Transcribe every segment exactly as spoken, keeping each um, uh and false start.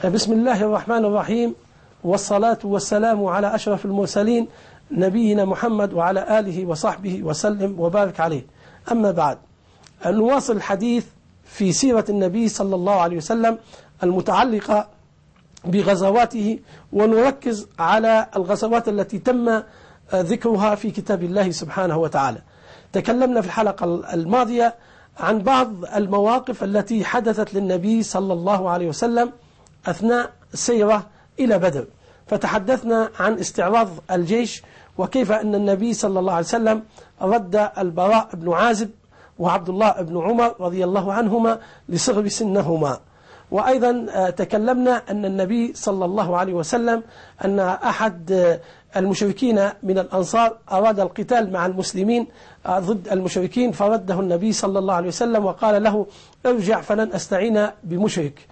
بسم الله الرحمن الرحيم، والصلاة والسلام على أشرف المرسلين نبينا محمد وعلى آله وصحبه وسلم وبارك عليه. أما بعد، نواصل الحديث في سيرة النبي صلى الله عليه وسلم المتعلقة بغزواته، ونركز على الغزوات التي تم ذكرها في كتاب الله سبحانه وتعالى. تكلمنا في الحلقة الماضية عن بعض المواقف التي حدثت للنبي صلى الله عليه وسلم أثناء السيرة إلى بدر، فتحدثنا عن استعراض الجيش وكيف أن النبي صلى الله عليه وسلم رد البراء بن عازب وعبد الله بن عمر رضي الله عنهما لصغر سنهما. وأيضا تكلمنا أن النبي صلى الله عليه وسلم أن أحد المشركين من الأنصار أراد القتال مع المسلمين ضد المشركين، فرده النبي صلى الله عليه وسلم وقال له: ارجع فلن أستعين بمشرك.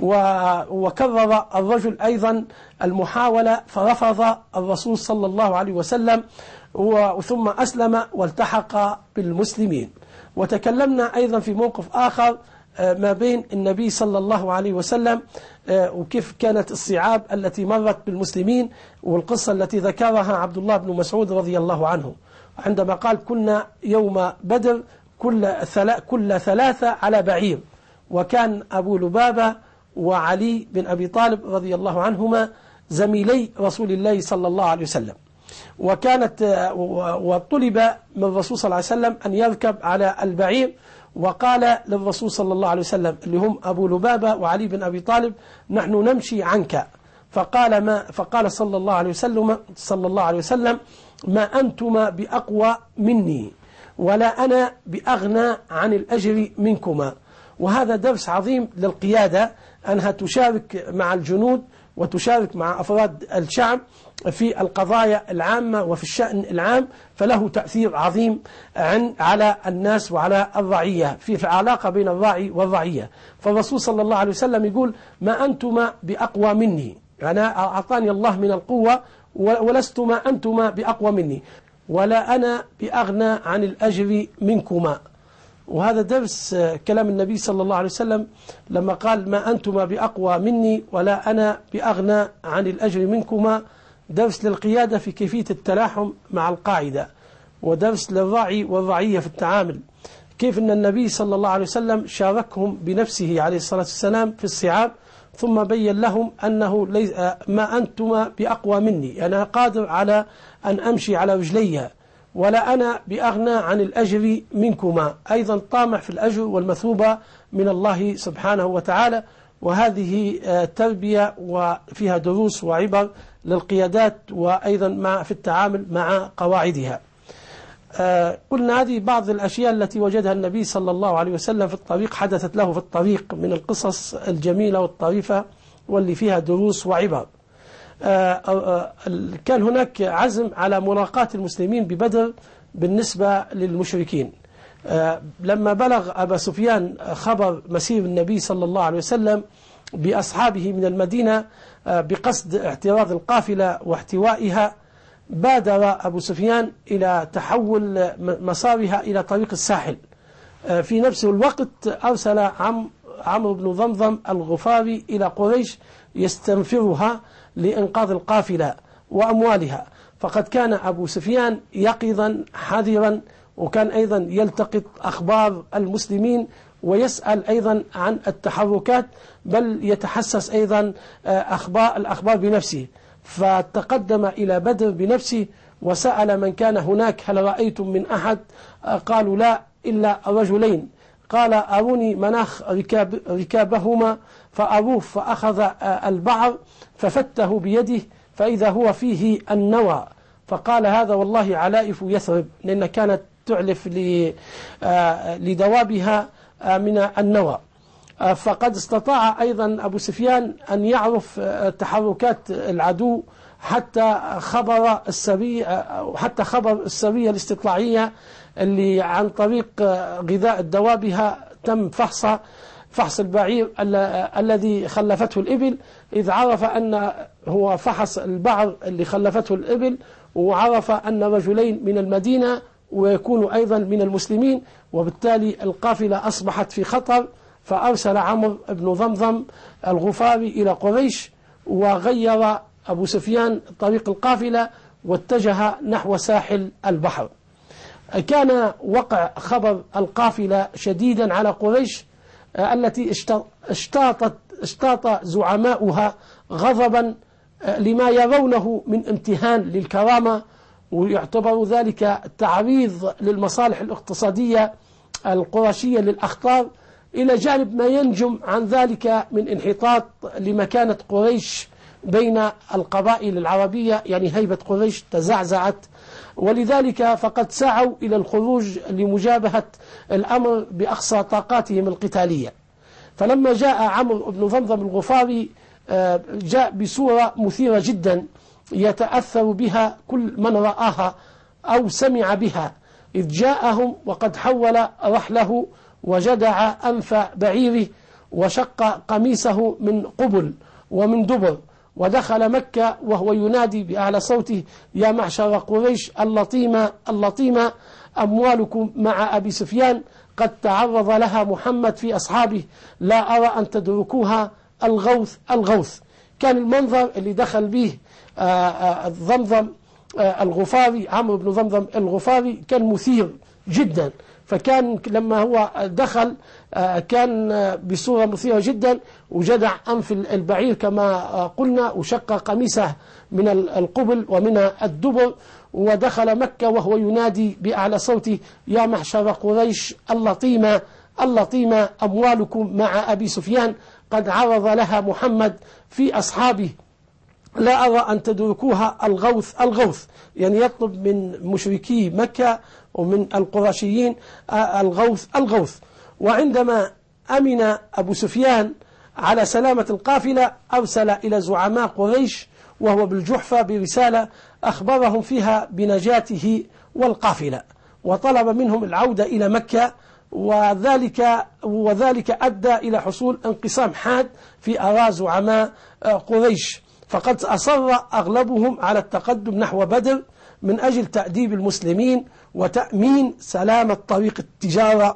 وكرر الرجل أيضا المحاولة فرفض الرسول صلى الله عليه وسلم، ثم أسلم والتحق بالمسلمين. وتكلمنا أيضا في موقف آخر ما بين النبي صلى الله عليه وسلم وكيف كانت الصعاب التي مرت بالمسلمين، والقصة التي ذكرها عبد الله بن مسعود رضي الله عنه عندما قال: كنا يوم بدر كل كل ثلاثة على بعير، وكان أبو لبابة وعلي بن أبي طالب رضي الله عنهما زميلي رسول الله صلى الله عليه وسلم، وكانت وطلب من الرسول صلى الله عليه وسلم أن يركب على البعير، وقال للرسول صلى الله عليه وسلم اللي هم أبو لبابة وعلي بن أبي طالب: نحن نمشي عنك. فقال ما فقال صلى الله عليه وسلم صلى الله عليه وسلم: ما أنتما بأقوى مني ولا أنا بأغنى عن الأجر منكما. وهذا درس عظيم للقيادة، أنها تشارك مع الجنود وتشارك مع أفراد الشعب في القضايا العامة وفي الشأن العام، فله تأثير عظيم على الناس وعلى الرعية في العلاقة بين الراعي والرعية. فالرسول صلى الله عليه وسلم يقول: ما أنتما بأقوى مني، يعني أعطاني الله من القوة ولستما أنتما بأقوى مني ولا أنا بأغنى عن الأجر منكما. وهذا درس كلام النبي صلى الله عليه وسلم لما قال: ما أنتما بأقوى مني ولا أنا بأغنى عن الأجر منكما، درس للقيادة في كيفية التلاحم مع القاعدة، ودرس للراعي والرعية في التعامل، كيف أن النبي صلى الله عليه وسلم شاركهم بنفسه عليه الصلاة والسلام في الصعاب، ثم بين لهم أنه ليس ما أنتما بأقوى مني، أنا قادر على أن أمشي على رجلي ولا أنا بأغنى عن الأجر منكما، أيضا طامع في الأجر والمثوبة من الله سبحانه وتعالى. وهذه تربية وفيها دروس وعبر للقيادات، وأيضا مع في التعامل مع قواعدها. قلنا هذه بعض الأشياء التي وجدها النبي صلى الله عليه وسلم في الطريق، حدثت له في الطريق من القصص الجميلة والطريفة واللي فيها دروس وعبر. كان هناك عزم على ملاقاة المسلمين ببدر بالنسبة للمشركين. لما بلغ أبا سفيان خبر مسير النبي صلى الله عليه وسلم بأصحابه من المدينة بقصد اعتراض القافلة واحتوائها، بادر أبو سفيان إلى تحول مسارها إلى طريق الساحل. في نفس الوقت أرسل عم عمرو بن ضمضم الغفاري إلى قريش يستنفرها لإنقاذ القافلة وأموالها، فقد كان أبو سفيان يقظا حذرا، وكان أيضا يلتقط أخبار المسلمين ويسأل أيضا عن التحركات، بل يتحسس أيضا أخبار الأخبار بنفسه. فتقدم إلى بدر بنفسه وسأل من كان هناك: هل رأيتم من أحد؟ قالوا: لا إلا رجلين. قال: أروني مناخ ركاب ركابهما، فأروه، فأخذ البعر ففته بيده فإذا هو فيه النوى، فقال: هذا والله علائف يثرب، لأن كانت تعلف لدوابها من النوى. فقد استطاع أيضا أبو سفيان أن يعرف تحركات العدو حتى خبر السرية حتى خبر السرية الاستطلاعية اللي عن طريق غذاء دوابها تم فحص فحص البعير الذي خلفته الإبل، إذ عرف أن هو فحص البعر اللي خلفته الإبل، وعرف أن رجلين من المدينة ويكون أيضا من المسلمين، وبالتالي القافلة أصبحت في خطر فأرسل عمرو بن ضمضم الغفاري إلى قريش، وغير أبو سفيان طريق القافلة واتجه نحو ساحل البحر. كان وقع خبر القافلة شديدا على قريش التي اشتاطت اشتاط زعماؤها غضبا لما يرونه من امتهان للكرامة، ويعتبر ذلك تعريض للمصالح الاقتصادية القرشية للأخطار، إلى جانب ما ينجم عن ذلك من انحطاط لمكانة قريش بين القبائل العربية، يعني هيبة قريش تزعزعت، ولذلك فقد سعوا إلى الخروج لمجابهة الأمر بأقصى طاقاتهم القتالية. فلما جاء عمرو بن ضمضم الغفاري جاء بصورة مثيرة جدا يتأثر بها كل من رآها أو سمع بها، إذ جاءهم وقد حول رحله وجدع أنف بعيره وشق قميصه من قبل ومن دبر، ودخل مكة وهو ينادي بأعلى صوته: يا معشر قريش اللطيمة اللطيمة، أموالكم مع أبي سفيان، قد تعرض لها محمد في أصحابه، لا أرى أن تدركوها، الغوث الغوث. كان المنظر اللي دخل به ضمضم الغفاري، عمرو بن ضمضم الغفاري، كان مثير جدا. فكان لما هو دخل كان بصورة مثيرة جدا، وجدع أنف البعير كما قلنا، وشق قميصه من القبل ومن الدبر، ودخل مكة وهو ينادي بأعلى صوته: يا معشر قريش اللطيمة اللطيمة، أموالكم مع أبي سفيان، قد عرض لها محمد في أصحابه، لا أرى أن تدركوها، الغوث الغوث. يعني يطلب من مشركي مكة ومن القرشيين الغوث الغوث. وعندما أمن أبو سفيان على سلامة القافلة أرسل إلى زعماء قريش وهو بالجحفة برسالة أخبرهم فيها بنجاته والقافلة، وطلب منهم العودة إلى مكة، وذلك وذلك أدى إلى حصول انقسام حاد في آراء زعماء قريش، فقد أصر أغلبهم على التقدم نحو بدر من أجل تأديب المسلمين وتأمين سلامة طريق التجارة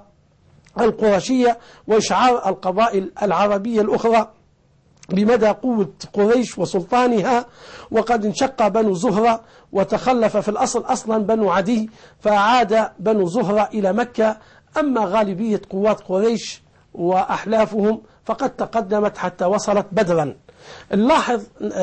القرشية وإشعار القبائل العربية الأخرى بمدى قوة قريش وسلطانها. وقد انشق بنو زهرة وتخلف في الأصل أصلا بنو عدي، فعاد بنو زهرة إلى مكة. أما غالبية قوات قريش وأحلافهم فقد تقدمت حتى وصلت بدرا. نلاحظ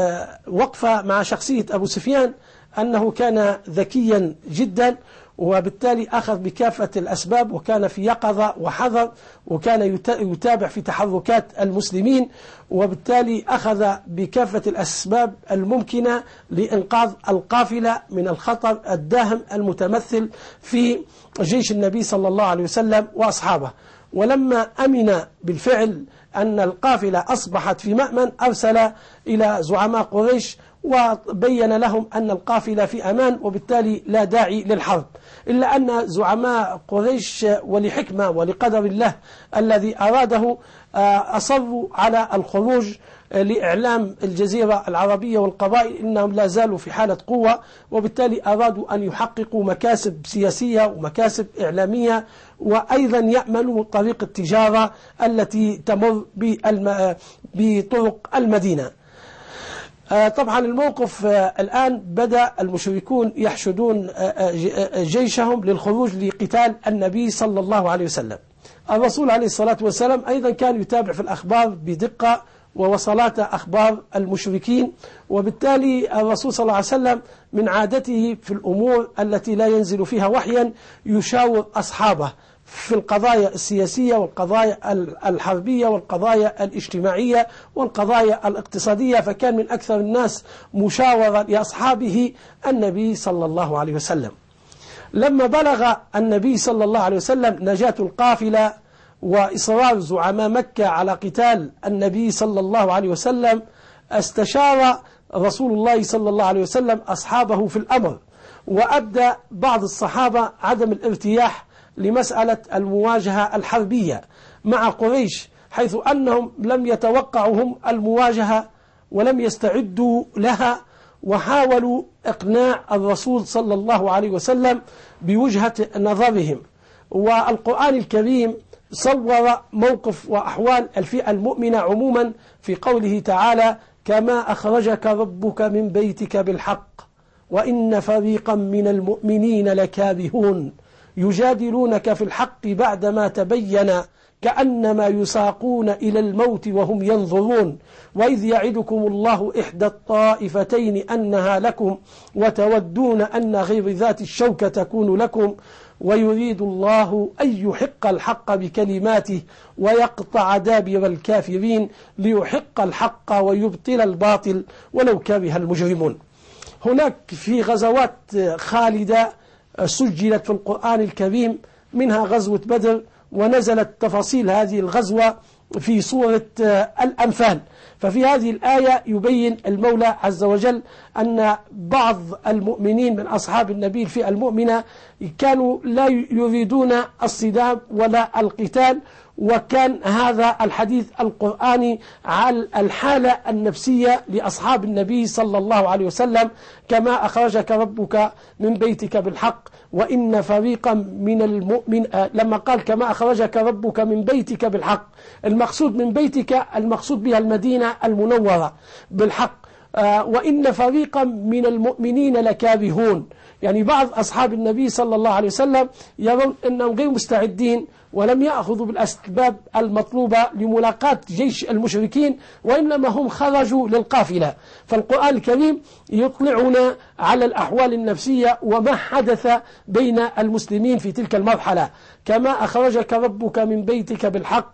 وقفة مع شخصية أبو سفيان أنه كان ذكيا جدا، وبالتالي أخذ بكافة الأسباب، وكان في يقظة وحذر، وكان يتابع في تحركات المسلمين، وبالتالي أخذ بكافة الأسباب الممكنة لإنقاذ القافلة من الخطر الداهم المتمثل في جيش النبي صلى الله عليه وسلم وأصحابه. ولما أمن بالفعل أن القافلة أصبحت في مأمن أرسل إلى زعماء قريش وبين لهم أن القافلة في أمان، وبالتالي لا داعي للحرب. إلا أن زعماء قريش ولحكمة ولقدر الله الذي أراده أصروا على الخروج لإعلام الجزيرة العربية والقبائل إنهم لا زالوا في حالة قوة، وبالتالي أرادوا أن يحققوا مكاسب سياسية ومكاسب إعلامية، وأيضا يأمنوا طريق التجارة التي تمر بطرق المدينة. طبعا الموقف الآن بدأ المشركون يحشدون جيشهم للخروج لقتال النبي صلى الله عليه وسلم. الرسول عليه الصلاة والسلام أيضا كان يتابع في الأخبار بدقة ووصلات أخبار المشركين، وبالتالي الرسول صلى الله عليه وسلم من عادته في الأمور التي لا ينزل فيها وحيا يشاور أصحابه في القضايا السياسية والقضايا الحربية والقضايا الاجتماعية والقضايا الاقتصادية، فكان من أكثر الناس مشاورة لأصحابه النبي صلى الله عليه وسلم. لما بلغ النبي صلى الله عليه وسلم نجاة القافلة وإصرار زعماء مكة على قتال النبي صلى الله عليه وسلم، استشار رسول الله صلى الله عليه وسلم أصحابه في الأمر، وأبدى بعض الصحابة عدم الارتياح لمسألة المواجهة الحربية مع قريش، حيث أنهم لم يتوقعوا هم المواجهة ولم يستعدوا لها، وحاولوا إقناع الرسول صلى الله عليه وسلم بوجهة نظرهم. والقرآن الكريم صور موقف وأحوال الفئة المؤمنة عموما في قوله تعالى: كما أخرجك ربك من بيتك بالحق وإن فريقا من المؤمنين لكارهون يجادلونك في الحق بعدما تبين كأنما يساقون إلى الموت وهم ينظرون وإذ يعدكم الله إحدى الطائفتين أنها لكم وتودون أن غير ذات الشوكة تكون لكم ويريد الله أن يحق الحق بكلماته ويقطع دابر الكافرين ليحق الحق ويبطل الباطل ولو كره المجرمون. هناك في غزوات خالدة سجلت في القرآن الكريم، منها غزوة بدر، ونزلت تفاصيل هذه الغزوة في سورة الأنفال. ففي هذه الآية يبين المولى عز وجل أن بعض المؤمنين من أصحاب النبي الفئة المؤمنة كانوا لا يريدون الصدام ولا القتال، وكان هذا الحديث القرآني على الحالة النفسية لأصحاب النبي صلى الله عليه وسلم: كما أخرجك ربك من بيتك بالحق وإن فريقا من المؤمن. لما قال كما أخرجك ربك من بيتك بالحق، المقصود من بيتك المقصود بها المدينة المنورة بالحق، وإن فريقا من المؤمنين لكارهون، يعني بعض أصحاب النبي صلى الله عليه وسلم يرون أنهم غير مستعدين ولم يأخذوا بالأسباب المطلوبة لملاقاة جيش المشركين، وإنما هم خرجوا للقافلة. فالقرآن الكريم يطلعنا على الأحوال النفسية وما حدث بين المسلمين في تلك المرحلة: كما أخرجك ربك من بيتك بالحق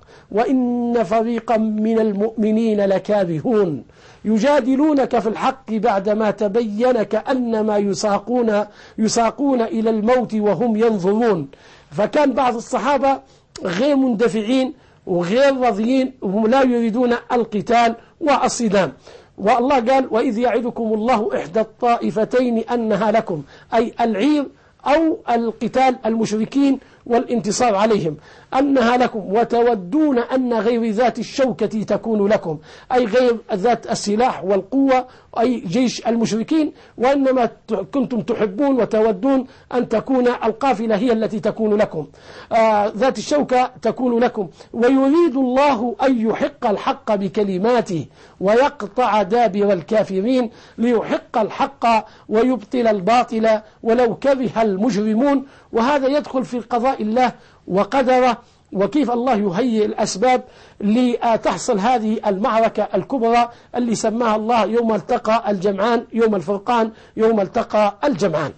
وإن فريقا من المؤمنين لكارهون يجادلونك في الحق بعدما تبين كأنما يساقون يساقون إلى الموت وهم ينظرون. فكان بعض الصحابة غير مندفعين وغير راضيين وهم لا يريدون القتال والصدام. والله قال: وإذ يعدكم الله إحدى الطائفتين أنها لكم، أي العير أو القتال المشركين والانتصار عليهم، أنها لكم وتودون أن غير ذات الشوكة تكون لكم، أي غير ذات السلاح والقوة، أي جيش المشركين، وإنما كنتم تحبون وتودون أن تكون القافلة هي التي تكون لكم، آه ذات الشوكة تكون لكم. ويريد الله أن يحق الحق بكلماته ويقطع دابر الكافرين ليحق الحق ويبطل الباطل ولو كره المجرمون. وهذا يدخل في قضاء الله وقدره، وكيف الله يهيئ الأسباب لتحصل هذه المعركة الكبرى اللي سماها الله يوم التقى الجمعان، يوم الفرقان، يوم التقى الجمعان.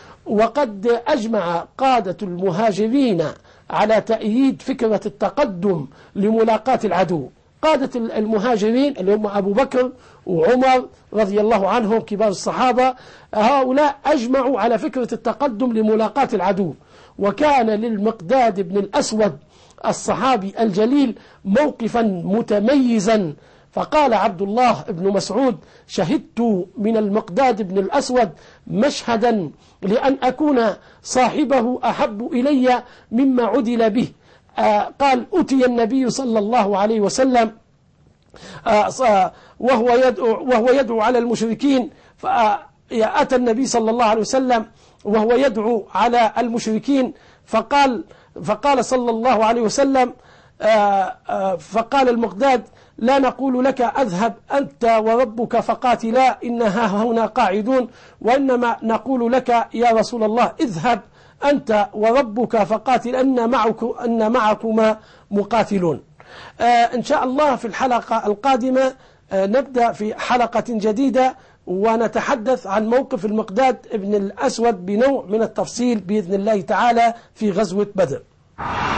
وقد أجمع قادة المهاجرين على تأييد فكرة التقدم لملاقاة العدو. قادة المهاجرين اللي هم أبو بكر وعمر رضي الله عنهم كبار الصحابة، هؤلاء أجمعوا على فكرة التقدم لملاقاة العدو. وكان للمقداد بن الأسود الصحابي الجليل موقفا متميزا، فقال عبد الله بن مسعود: شهدت من المقداد بن الأسود مشهدا لأن أكون صاحبه أحب إلي مما عدل به. آه قال: أتي النبي صلى الله عليه وسلم آه وهو يدعو, وهو يدعو على المشركين، فأتى النبي صلى الله عليه وسلم وهو يدعو على المشركين، فقال فقال صلى الله عليه وسلم آه آه فقال المقداد: لا نقول لك أذهب أنت وربك فقاتلا إنها هنا قاعدون، وإنما نقول لك يا رسول الله اذهب أنت وربك فقاتل أن معك أن معكما مقاتلون. آه إن شاء الله في الحلقة القادمة آه نبدأ في حلقة جديدة ونتحدث عن موقف المقداد بن الأسود بنوع من التفصيل بإذن الله تعالى في غزوة بدر.